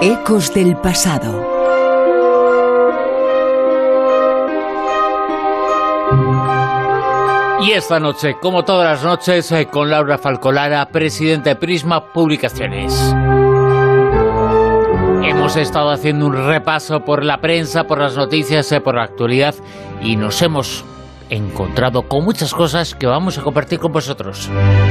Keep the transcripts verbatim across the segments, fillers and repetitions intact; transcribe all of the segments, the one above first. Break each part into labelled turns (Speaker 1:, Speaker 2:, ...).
Speaker 1: Ecos del pasado.
Speaker 2: Y esta noche, como todas las noches, eh, con Laura Falcolara, presidenta de Prisma Publicaciones. Hemos estado haciendo un repaso por la prensa, por las noticias, eh, por la actualidad, y nos hemos encontrado con muchas cosas que vamos a compartir con vosotros.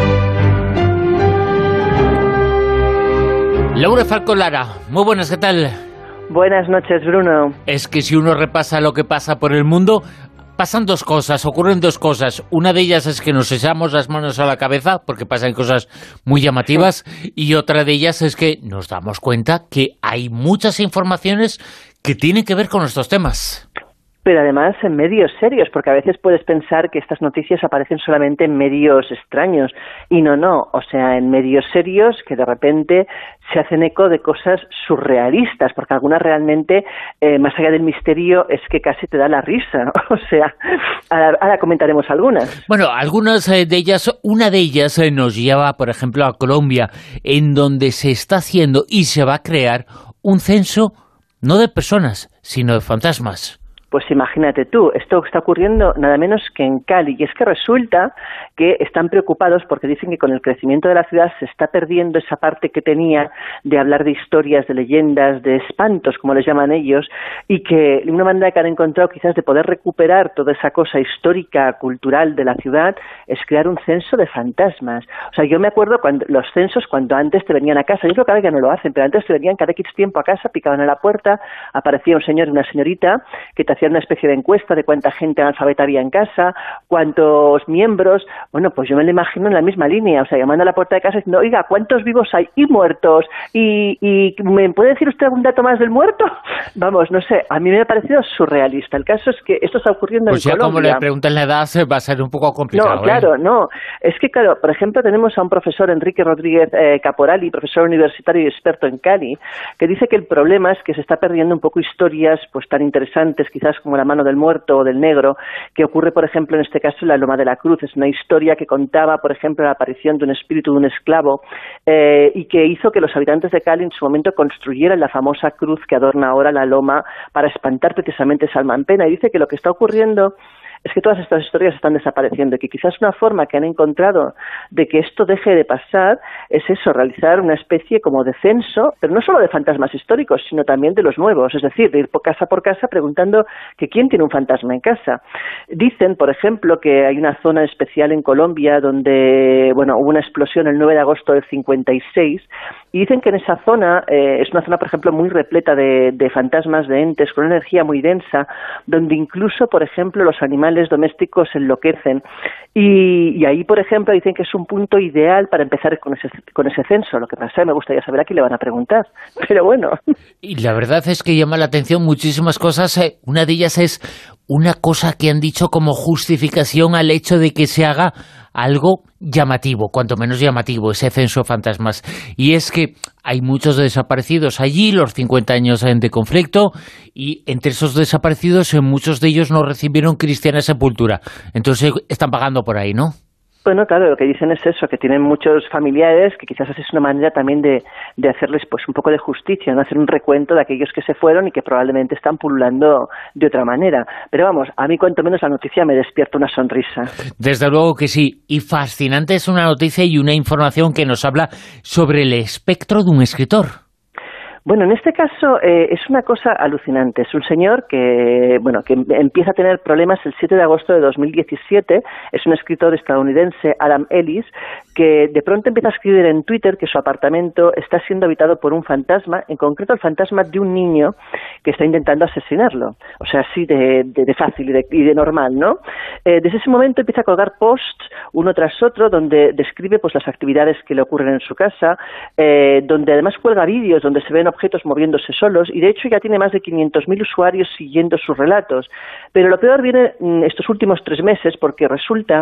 Speaker 2: Laura Falcolara, muy buenas, ¿qué tal?
Speaker 3: Buenas noches, Bruno.
Speaker 2: Es que si uno repasa lo que pasa por el mundo, pasan dos cosas, ocurren dos cosas. Una de ellas es que nos echamos las manos a la cabeza porque pasan cosas muy llamativas, y otra de ellas es que nos damos cuenta que hay muchas informaciones que tienen que ver con estos temas.
Speaker 3: Pero además en medios serios, porque a veces puedes pensar que estas noticias aparecen solamente en medios extraños, y no, no, o sea, en medios serios que de repente se hacen eco de cosas surrealistas, porque algunas realmente, eh, más allá del misterio, es que casi te da la risa, o sea, ahora, ahora comentaremos algunas.
Speaker 2: Bueno, algunas de ellas, una de ellas eh, nos lleva, por ejemplo, a Colombia, en donde se está haciendo y se va a crear un censo no de personas, sino de fantasmas.
Speaker 3: Pues imagínate tú, esto está ocurriendo nada menos que en Cali, y es que resulta que están preocupados porque dicen que con el crecimiento de la ciudad se está perdiendo esa parte que tenía de hablar de historias, de leyendas, de espantos, como les llaman ellos, y que una manera que han encontrado quizás de poder recuperar toda esa cosa histórica, cultural de la ciudad, es crear un censo de fantasmas. O sea, yo me acuerdo cuando los censos, cuando antes te venían a casa, yo creo que ahora ya no lo hacen, pero antes te venían cada X tiempo a casa, picaban a la puerta, aparecía un señor y una señorita que te hacían una especie de encuesta de cuánta gente analfabeta había en casa, cuántos miembros. Bueno, pues yo me lo imagino en la misma línea, o sea, llamando a la puerta de casa diciendo, oiga, ¿cuántos vivos hay y muertos? ¿Y, y me puede decir usted algún dato más del muerto? Vamos, no sé, a mí me ha parecido surrealista. El caso es que esto está ocurriendo
Speaker 2: pues
Speaker 3: en Colombia.
Speaker 2: Pues ya como le preguntan la edad, va a ser un poco complicado.
Speaker 3: No, claro,
Speaker 2: ¿eh?
Speaker 3: no. Es que, claro, por ejemplo, tenemos a un profesor, Enrique Rodríguez eh, Caporali, profesor universitario y experto en Cali, que dice que el problema es que se está perdiendo un poco historias pues tan interesantes, quizás como la mano del muerto o del negro, que ocurre, por ejemplo, en este caso en la Loma de la Cruz. Es una historia que contaba, por ejemplo, la aparición de un espíritu de un esclavo eh, y que hizo que los habitantes de Cali en su momento construyeran la famosa cruz que adorna ahora la loma para espantar precisamente esa alma en pena. Y dice que lo que está ocurriendo es que todas estas historias están desapareciendo, y que quizás una forma que han encontrado de que esto deje de pasar es eso, realizar una especie como de censo, pero no solo de fantasmas históricos, sino también de los nuevos, es decir, de ir por casa por casa preguntando que quién tiene un fantasma en casa. Dicen, por ejemplo, que hay una zona especial en Colombia donde, bueno, hubo una explosión el nueve de agosto del cincuenta y seis, y dicen que en esa zona, eh, es una zona, por ejemplo, muy repleta de, de fantasmas, de entes, con una energía muy densa, donde incluso, por ejemplo, los animales domésticos enloquecen. Y, y ahí, por ejemplo, dicen que es un punto ideal para empezar con ese, con ese censo. Lo que pasa, me gustaría saber a quién le van a preguntar. Pero bueno.
Speaker 2: Y la verdad es que llama la atención muchísimas cosas. Eh, una de ellas es una cosa que han dicho como justificación al hecho de que se haga algo llamativo, cuanto menos llamativo, ese censo de fantasmas. Y es que hay muchos desaparecidos allí, los cincuenta años de conflicto, y entre esos desaparecidos, muchos de ellos no recibieron cristiana sepultura. Entonces están pagando por ahí, ¿no?
Speaker 3: Bueno, claro, lo que dicen es eso, que tienen muchos familiares, que quizás es una manera también de, de hacerles pues un poco de justicia, no hacer un recuento de aquellos que se fueron y que probablemente están pululando de otra manera. Pero vamos, a mí cuanto menos la noticia me despierta una sonrisa.
Speaker 2: Desde luego que sí, y fascinante es una noticia y una información que nos habla sobre el espectro de un escritor.
Speaker 3: Bueno, en este caso eh, es una cosa alucinante. Es un señor que, bueno, que empieza a tener problemas el siete de agosto de dos mil diecisiete. Es un escritor estadounidense, Adam Ellis, que de pronto empieza a escribir en Twitter que su apartamento está siendo habitado por un fantasma, en concreto el fantasma de un niño que está intentando asesinarlo. O sea, así de, de, de fácil y de, y de normal, ¿no? Eh, desde ese momento empieza a colgar posts uno tras otro donde describe pues las actividades que le ocurren en su casa, eh, donde además cuelga vídeos donde se ven objetos moviéndose solos, y de hecho ya tiene más de quinientos mil usuarios siguiendo sus relatos. Pero lo peor viene en estos últimos tres meses, porque resulta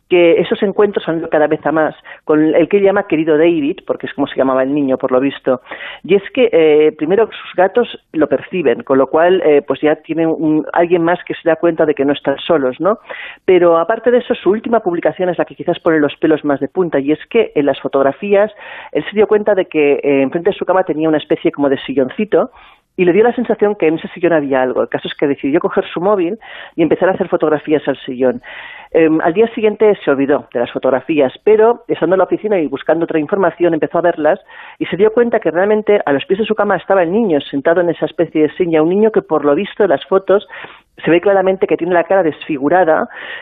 Speaker 3: que esos encuentros han ido cada vez a más, con el que llama querido David, porque es como se llamaba el niño por lo visto, y es que eh, primero sus gatos lo perciben, con lo cual eh, pues ya tienen un, alguien más que se da cuenta de que no están solos, ¿no? Pero aparte de eso, su última publicación es la que quizás pone los pelos más de punta, y es que en las fotografías él se dio cuenta de que eh, enfrente de su cama tenía una especie como de silloncito, y le dio la sensación que en ese sillón había algo. El caso es que decidió coger su móvil y empezar a hacer fotografías al sillón. Eh, al día siguiente se olvidó de las fotografías, pero estando en la oficina y buscando otra información empezó a verlas y se dio cuenta que realmente a los pies de su cama estaba el niño sentado en esa especie de silla, un niño que por lo visto en las fotos se ve claramente que tiene la cara desfigurada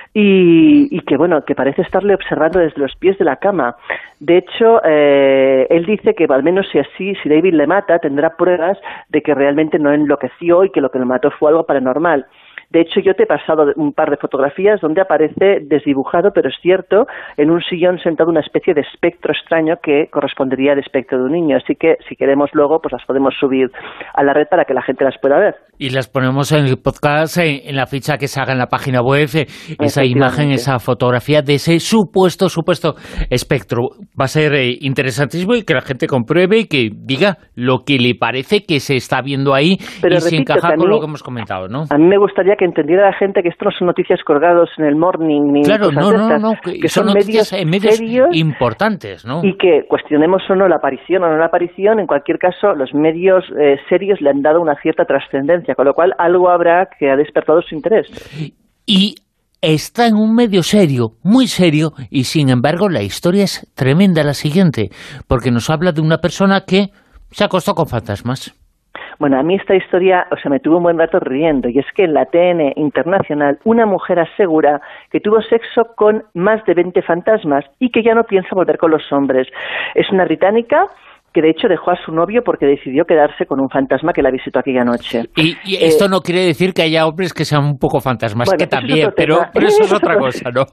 Speaker 3: y, y que, bueno, que parece estarle observando desde los pies de la cama. De hecho, eh, él dice que al menos si así, si David le mata, tendrá pruebas de que realmente no enloqueció y que lo que le mató fue algo paranormal. De hecho, yo te he pasado un par de fotografías donde aparece desdibujado, pero es cierto, en un sillón sentado una especie de espectro extraño que correspondería al espectro de un niño. Así que, si queremos luego, pues las podemos subir a la red para que la gente las pueda ver.
Speaker 2: Y las ponemos en el podcast, en, en la ficha que se haga en la página web, esa imagen, esa fotografía de ese supuesto, supuesto espectro. Va a ser eh, interesantísimo y que la gente compruebe y que diga lo que le parece que se está viendo ahí. Pero y repito, se encaja con mí, lo que hemos comentado, ¿no?
Speaker 3: A mí me gustaría que entendiera la gente que esto no son noticias colgados en el morning ni
Speaker 2: claro,
Speaker 3: cosas
Speaker 2: no,
Speaker 3: de
Speaker 2: no,
Speaker 3: estas,
Speaker 2: no, que,
Speaker 3: que son,
Speaker 2: son
Speaker 3: medios,
Speaker 2: medios
Speaker 3: serios
Speaker 2: importantes, ¿no?
Speaker 3: Y que cuestionemos o no la aparición o no la aparición, en cualquier caso los medios eh, serios le han dado una cierta trascendencia, con lo cual algo habrá que ha despertado su interés.
Speaker 2: Y está en un medio serio, muy serio, y sin embargo la historia es tremenda, la siguiente, porque nos habla de una persona que se acostó con fantasmas.
Speaker 3: Bueno, a mí esta historia, o sea, me tuvo un buen rato riendo, y es que en la T N internacional una mujer asegura que tuvo sexo con más de veinte fantasmas y que ya no piensa volver con los hombres. Es una británica que de hecho dejó a su novio porque decidió quedarse con un fantasma que la visitó aquella noche.
Speaker 2: Y, y esto eh, no quiere decir que haya hombres que sean un poco fantasmas, bueno, que también, pero, pero eso es otra cosa, ¿no?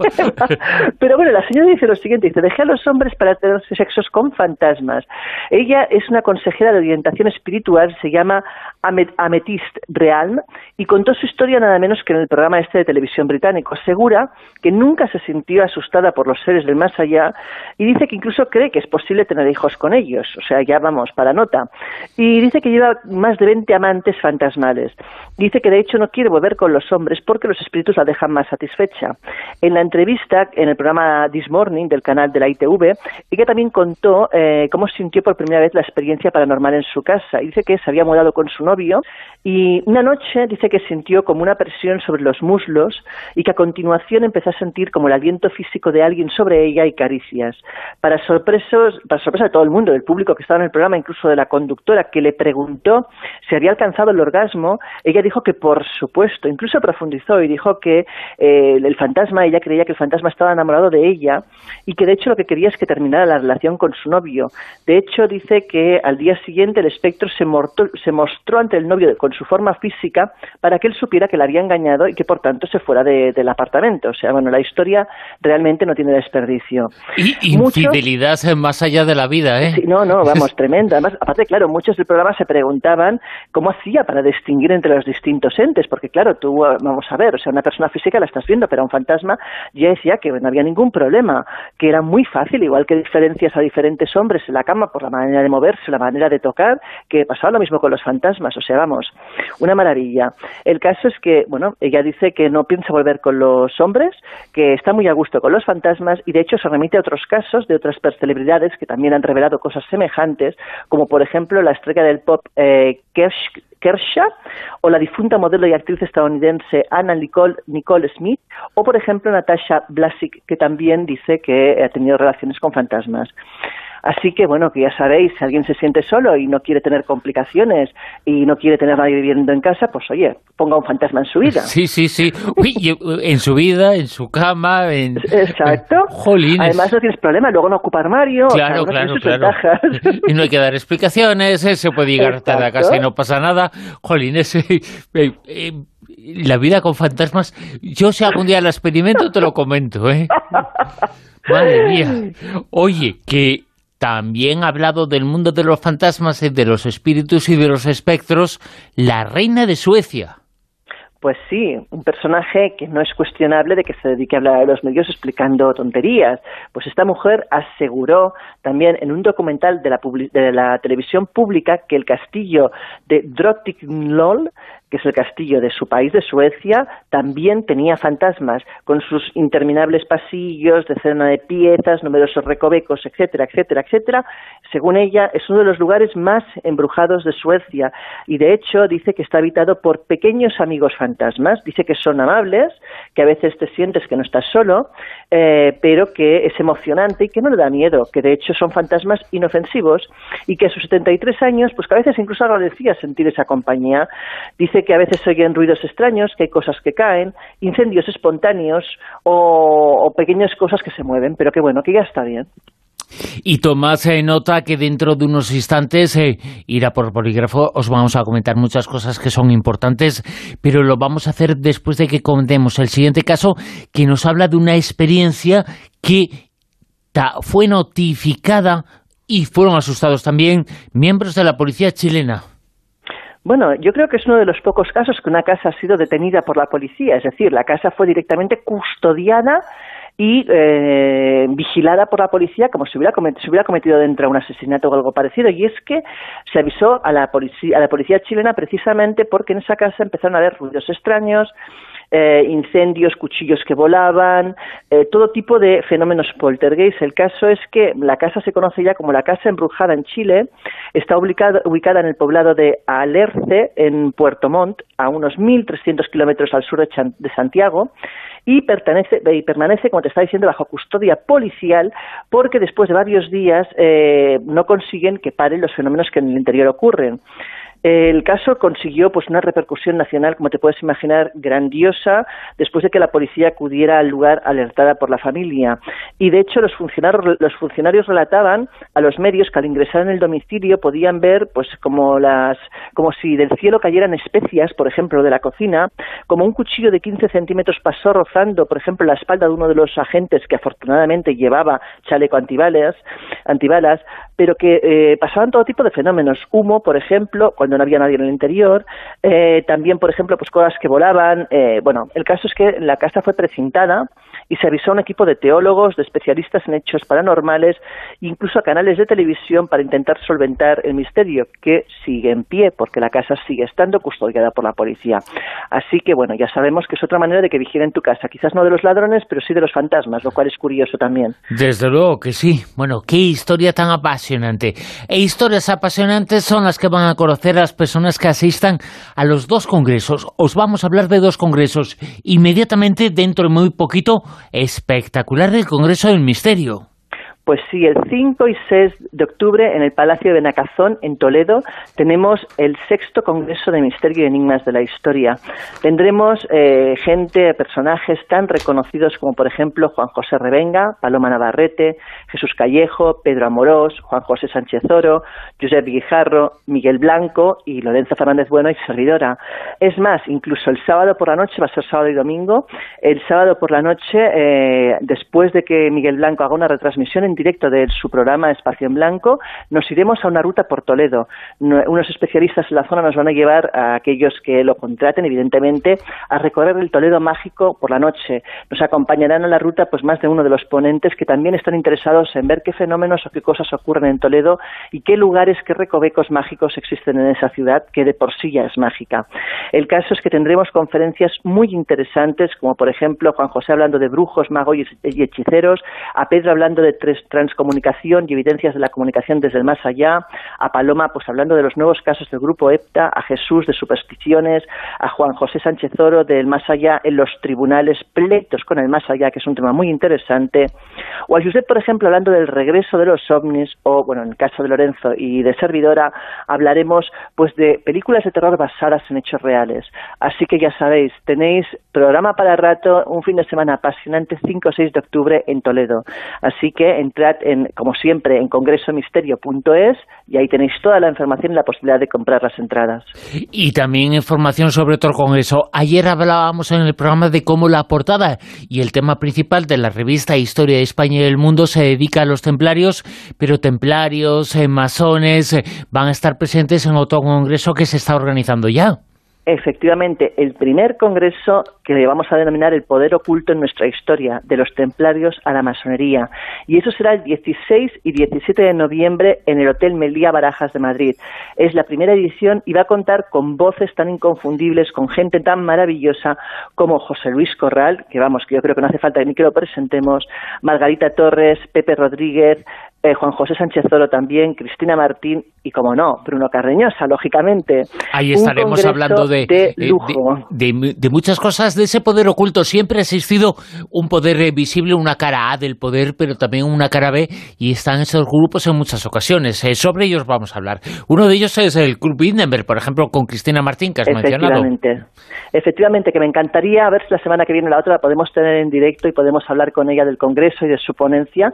Speaker 3: Pero bueno, la señora dice lo siguiente, dice, dejé a los hombres para tener sexos con fantasmas. Ella es una consejera de orientación espiritual, se llama Amet Amethyst Realm, y contó su historia nada menos que en el programa este de televisión británico. Asegura que nunca se sintió asustada por los seres del más allá y dice que incluso cree que es posible tener hijos con ellos, o sea, ya vamos, para nota. Y dice que lleva más de veinte amantes fantasmales. Dice que de hecho no quiere volver con los hombres porque los espíritus la dejan más satisfecha. En la entrevista, en el programa This Morning del canal de la I T V, ella también contó eh, cómo sintió por primera vez la experiencia paranormal en su casa. Y dice que se había mudado con su novio y una noche dice que sintió como una presión sobre los muslos y que a continuación empezó a sentir como el aliento físico de alguien sobre ella y caricias. Para, sorpresos, para sorpresa de todo el mundo, del público que estaba en el programa, incluso de la conductora que le preguntó si había alcanzado el orgasmo, ella dijo que por supuesto, incluso profundizó y dijo que eh, el fantasma, ella creía que el fantasma estaba enamorado de ella y que de hecho lo que quería es que terminara la relación con su novio. De hecho dice que al día siguiente el espectro se, mortó, se mostró ante el novio con su forma física para que él supiera que la había engañado y que por tanto se fuera de, del apartamento. O sea, bueno, la historia realmente no tiene desperdicio.
Speaker 2: Y infidelidad Muchos, más allá de la vida, ¿eh?
Speaker 3: Sí, no, no, vamos, tremenda. Además, aparte, claro, muchos del programa se preguntaban cómo hacía para distinguir entre los distintos entes, porque claro, tú, vamos a ver, o sea, una persona física la estás viendo, pero un fantasma ya decía que no había ningún problema, que era muy fácil, igual que diferencias a diferentes hombres en la cama por la manera de moverse, la manera de tocar, que pasaba lo mismo con los fantasmas, o sea, vamos, una maravilla. El caso es que, bueno, ella dice que no piensa volver con los hombres, que está muy a gusto con los fantasmas y de hecho se remite a otros casos de otras celebridades que también han revelado cosas semejantes, como por ejemplo la estrella del pop eh, Kersh, Kersha, o la difunta modelo y actriz estadounidense Anna Nicole, Nicole Smith, o por ejemplo Natasha Blasik, que también dice que ha tenido relaciones con fantasmas. Así que, bueno, que ya sabéis, si alguien se siente solo y no quiere tener complicaciones y no quiere tener nadie viviendo en casa, pues oye, ponga un fantasma en su vida.
Speaker 2: Sí, sí, sí. Uy, en su vida, en su cama, en...
Speaker 3: Exacto.
Speaker 2: Jolines.
Speaker 3: Además no tienes problema, luego no ocupa armario.
Speaker 2: Claro,
Speaker 3: o sea,
Speaker 2: claro, claro. Y no hay que dar explicaciones, se puede llegar hasta la casa y no pasa nada. Jolines, eh, eh, eh, la vida con fantasmas, yo si algún día la experimento te lo comento, ¿eh? Madre mía. Oye, que... también ha hablado del mundo de los fantasmas, de los espíritus y de los espectros, la reina de Suecia.
Speaker 3: Pues sí, un personaje que no es cuestionable de que se dedique a hablar a los medios explicando tonterías. Pues esta mujer aseguró también en un documental de la, de la televisión pública que el castillo de Drottningholm, que es el castillo de su país, de Suecia, también tenía fantasmas, con sus interminables pasillos, decena de piezas, numerosos recovecos, etcétera, etcétera, etcétera. Según ella, es uno de los lugares más embrujados de Suecia y, de hecho, dice que está habitado por pequeños amigos fantasmas. Dice que son amables, que a veces te sientes que no estás solo, eh, pero que es emocionante y que no le da miedo, que de hecho son fantasmas inofensivos y que a sus setenta y tres años, pues que a veces incluso agradecía sentir esa compañía. Dice que a veces se oyen ruidos extraños, que hay cosas que caen, incendios espontáneos o, o pequeñas cosas que se mueven, pero que bueno, que ya está bien.
Speaker 2: Y Tomás eh, nota que dentro de unos instantes eh, irá por polígrafo, os vamos a comentar muchas cosas que son importantes, pero lo vamos a hacer después de que contemos el siguiente caso, que nos habla de una experiencia que ta, fue notificada y fueron asustados también miembros de la policía chilena.
Speaker 3: Bueno, yo creo que es uno de los pocos casos que una casa ha sido detenida por la policía, es decir, la casa fue directamente custodiada y eh, vigilada por la policía como si hubiera, cometido, si hubiera cometido dentro un asesinato o algo parecido, y es que se avisó a la policía, a la policía chilena precisamente porque en esa casa empezaron a haber ruidos extraños, Eh, incendios, cuchillos que volaban, eh, todo tipo de fenómenos poltergeist. El caso es que la casa se conoce ya como la Casa Embrujada en Chile, está ubicado, ubicada en el poblado de Alerce, en Puerto Montt, a unos mil trescientos kilómetros al sur de, Chan, de Santiago, y pertenece, y permanece, como te estaba diciendo, bajo custodia policial, porque después de varios días eh, no consiguen que paren los fenómenos que en el interior ocurren. El caso consiguió pues una repercusión nacional, como te puedes imaginar, grandiosa, después de que la policía acudiera al lugar alertada por la familia. Y de hecho los funcionarios, los funcionarios relataban a los medios que al ingresar en el domicilio podían ver pues como las, como si del cielo cayeran especias, por ejemplo, de la cocina, como un cuchillo de quince centímetros pasó rozando, por ejemplo, la espalda de uno de los agentes que afortunadamente llevaba chaleco antibalas, antibalas, pero que eh, pasaban todo tipo de fenómenos. Humo, por ejemplo, cuando no había nadie en el interior, eh, también, por ejemplo, pues cosas que volaban. Eh, bueno, el caso es que la casa fue precintada y se avisó a un equipo de teólogos, de especialistas en hechos paranormales, incluso a canales de televisión para intentar solventar el misterio, que sigue en pie, porque la casa sigue estando custodiada por la policía. Así que, bueno, ya sabemos que es otra manera de que vigilen tu casa, quizás no de los ladrones, pero sí de los fantasmas, lo cual es curioso también.
Speaker 2: Desde luego que sí. Bueno, qué historia tan apasionante. E historias apasionantes son las que van a conocer las personas que asistan a los dos congresos. Os vamos a hablar de dos congresos inmediatamente dentro de muy poquito. Espectacular del Congreso del Misterio.
Speaker 3: Pues sí, el cinco y seis de octubre en el Palacio de Benacazón, en Toledo, tenemos el sexto Congreso de Misterio y Enigmas de la Historia. Tendremos eh, gente, personajes tan reconocidos como, por ejemplo, Juan José Revenga, Paloma Navarrete, Jesús Callejo, Pedro Amorós, Juan José Sánchez Oro, Josep Guijarro, Miguel Blanco y Lorenzo Fernández Bueno y servidora. Es más, incluso el sábado por la noche, va a ser sábado y domingo, el sábado por la noche, eh, después de que Miguel Blanco haga una retransmisión en directo de su programa Espacio en Blanco, nos iremos a una ruta por Toledo. Unos especialistas en la zona nos van a llevar a aquellos que lo contraten, evidentemente, a recorrer el Toledo mágico por la noche. Nos acompañarán en la ruta pues más de uno de los ponentes que también están interesados en ver qué fenómenos o qué cosas ocurren en Toledo y qué lugares, qué recovecos mágicos existen en esa ciudad que de por sí ya es mágica. El caso es que tendremos conferencias muy interesantes, como por ejemplo Juan José hablando de brujos, magos y hechiceros, a Pedro hablando de tres transcomunicación y evidencias de la comunicación desde el más allá, a Paloma pues hablando de los nuevos casos del grupo EPTA, a Jesús de supersticiones, a Juan José Sánchez Oro del más allá en los tribunales, pleitos con el más allá, que es un tema muy interesante, o a Josep, por ejemplo, hablando del regreso de los ovnis, o bueno, en el caso de Lorenzo y de servidora, hablaremos pues de películas de terror basadas en hechos reales. Así que ya sabéis, tenéis programa para rato, un fin de semana apasionante, cinco o seis de octubre en Toledo. Así que entrad, en, como siempre, en congreso misterio punto es y ahí tenéis toda la información y la posibilidad de comprar las entradas.
Speaker 2: Y también información sobre otro congreso. Ayer hablábamos en el programa de cómo la portada y el tema principal de la revista Historia de España y el Mundo se dedica a los templarios, pero templarios, eh, masones, eh, van a estar presentes en otro congreso que se está organizando ya.
Speaker 3: Efectivamente, el primer congreso que le vamos a denominar el poder oculto en nuestra historia, de los templarios a la masonería. Y eso será el dieciséis y diecisiete de noviembre en el Hotel Meliá Barajas de Madrid. Es la primera edición y va a contar con voces tan inconfundibles, con gente tan maravillosa como José Luis Corral, que vamos, que yo creo que no hace falta ni que lo presentemos, Margarita Torres, Pepe Rodríguez, Eh, Juan José Sánchez Oro también, Cristina Martín y, como no, Bruno Carreñosa, lógicamente.
Speaker 2: Ahí estaremos hablando de,
Speaker 3: de, lujo.
Speaker 2: de, de, de muchas cosas, de ese poder oculto. Siempre ha existido un poder visible, una cara A del poder, pero también una cara B, y están esos grupos en muchas ocasiones. Eh, sobre ellos vamos a hablar. Uno de ellos es el Club Bilderberg, por ejemplo, con Cristina Martín, que has mencionado.
Speaker 3: Efectivamente. Efectivamente, que me encantaría ver si la semana que viene o la otra la podemos tener en directo y podemos hablar con ella del Congreso y de su ponencia,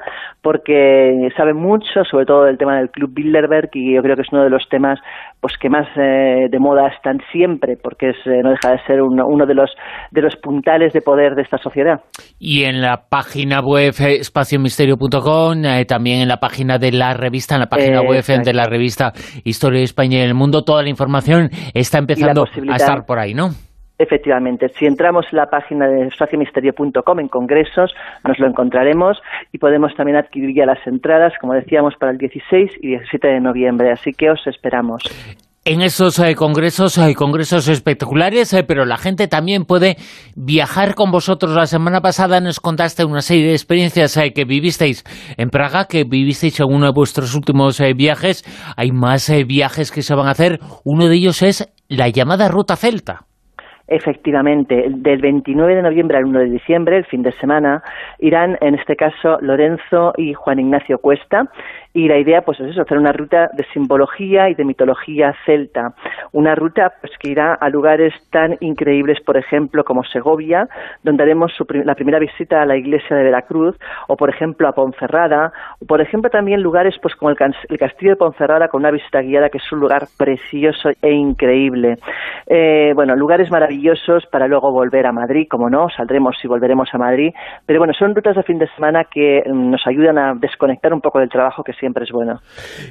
Speaker 3: porque sabe mucho, sobre todo del tema del Club Bilderberg, y yo creo que es uno de los temas pues que más eh, de moda están siempre, porque es, eh, no deja de ser uno, uno de los de los puntales de poder de esta sociedad.
Speaker 2: Y en la página web eh, espacio misterio punto com, eh, también en la página de la revista, en la página eh, web exacto. de la revista Historia de España y el Mundo, toda la información está empezando a estar por ahí, ¿no?
Speaker 3: Efectivamente, si entramos en la página de espacio misterio punto com en congresos, nos lo encontraremos y podemos también adquirir ya las entradas, como decíamos, para el dieciséis y diecisiete de noviembre, así que os esperamos.
Speaker 2: En esos eh, congresos hay congresos espectaculares, eh, pero la gente también puede viajar con vosotros. La semana pasada nos contaste una serie de experiencias eh, que vivisteis en Praga, que vivisteis en uno de vuestros últimos eh, viajes. Hay más eh, viajes que se van a hacer. Uno de ellos es la llamada Ruta Celta.
Speaker 3: Efectivamente, del veintinueve de noviembre al uno de diciembre, el fin de semana, irán en este caso Lorenzo y Juan Ignacio Cuesta, y la idea pues es eso, hacer una ruta de simbología y de mitología celta, una ruta pues que irá a lugares tan increíbles, por ejemplo, como Segovia, donde haremos su prim- la primera visita a la iglesia de Veracruz, o por ejemplo a Ponferrada, o por ejemplo también lugares pues como el, can- el castillo de Ponferrada, con una visita guiada, que es un lugar precioso e increíble. Eh, bueno, lugares maravillosos para luego volver a Madrid, como no, saldremos y volveremos a Madrid, pero bueno, son rutas de fin de semana que nos ayudan a desconectar un poco del trabajo, que siempre es bueno.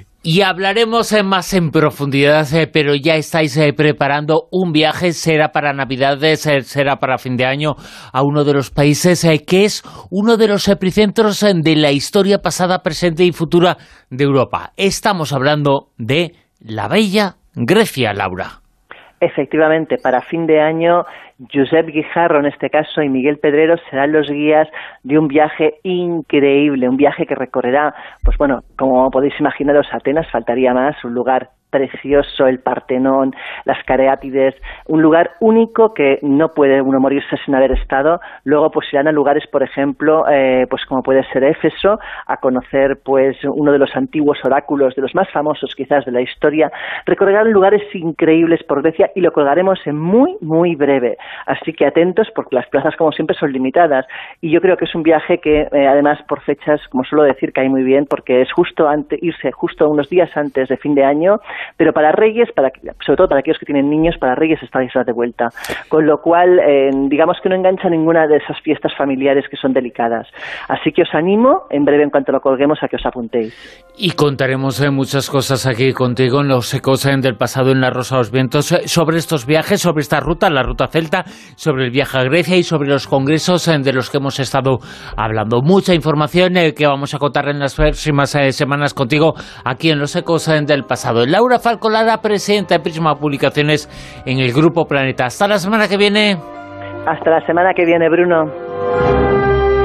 Speaker 2: Y hablaremos eh, más en profundidad, eh, pero ya estáis eh, preparando un viaje, será para Navidades, eh, será para fin de año, a uno de los países eh, que es uno de los epicentros eh, de la historia pasada, presente y futura de Europa. Estamos hablando de la bella Grecia, Laura.
Speaker 3: Efectivamente, para fin de año, Josep Guijarro en este caso y Miguel Pedrero serán los guías de un viaje increíble, un viaje que recorrerá, pues bueno, como podéis imaginaros, Atenas, faltaría más, un lugar precioso, el Partenón, las Careátides, un lugar único que no puede uno morirse sin haber estado. Luego pues irán a lugares, por ejemplo, eh, pues como puede ser Éfeso, a conocer pues uno de los antiguos oráculos, de los más famosos quizás de la historia. Recorrerán lugares increíbles por Grecia y lo colgaremos en muy, muy breve. Así que atentos, porque las plazas, como siempre, son limitadas. Y yo creo que es un viaje que, eh, además, por fechas, como suelo decir, cae muy bien, porque es justo antes, irse justo unos días antes de fin de año. Pero para Reyes, para, sobre todo para aquellos que tienen niños, para Reyes estáis de vuelta. Con lo cual, eh, digamos que no engancha ninguna de esas fiestas familiares que son delicadas. Así que os animo, en breve, en cuanto lo colguemos, a que os apuntéis.
Speaker 2: Y contaremos eh, muchas cosas aquí contigo en los ecos eh, del pasado en La Rosa de los Vientos, eh, sobre estos viajes, sobre esta ruta, la Ruta Celta, sobre el viaje a Grecia y sobre los congresos eh, de los que hemos estado hablando. Mucha información eh, que vamos a contar en las próximas eh, semanas contigo aquí en los ecos eh, del pasado. Laura Falcolara, presidenta de Prisma Publicaciones en el Grupo Planeta. Hasta la semana que viene.
Speaker 3: Hasta la semana que viene, Bruno.